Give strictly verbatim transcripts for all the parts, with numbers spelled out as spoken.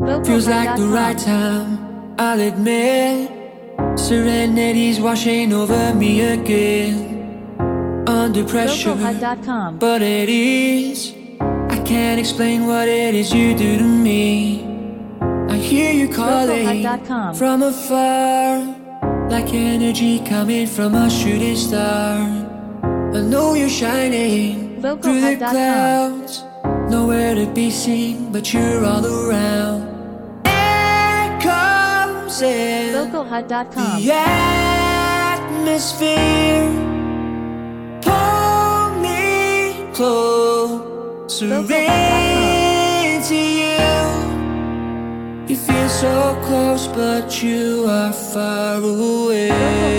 Feels like the right time, I'll admit. Serenity's washing over me again. Under pressure, but at ease. I can't explain what it is you do to me. I hear you calling from afar, like energy coming from a shooting star. I know you're shining through the clouds, nowhere to be seen, but you're all around. Air comes in the atmosphere. Pull me closer into you. You feel so close, but you are far away.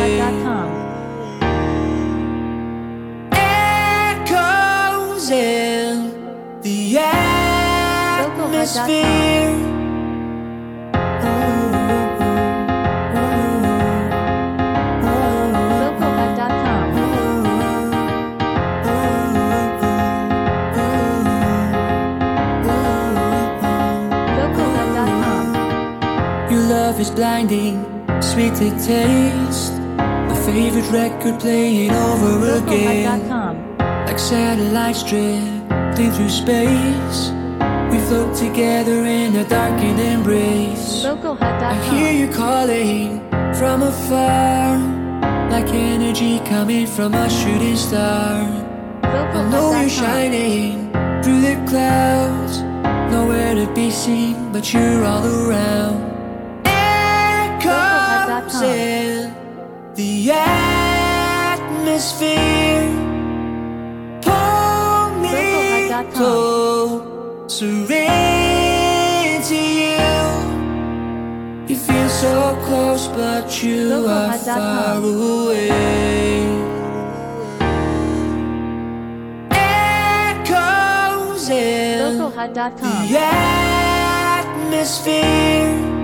Echoes in the atmosphere. Love is blinding, sweet to taste. My favorite record playing over again. Like satellites drifting through space, we float together in a darkened embrace. I hear you calling from afar, like energy coming from a shooting star. I know you're shining through the clouds, nowhere to be seen, but you're all around. In the atmosphere. Pull me closer into you. You feel so close, but you are far away. Echoes in the atmosphere.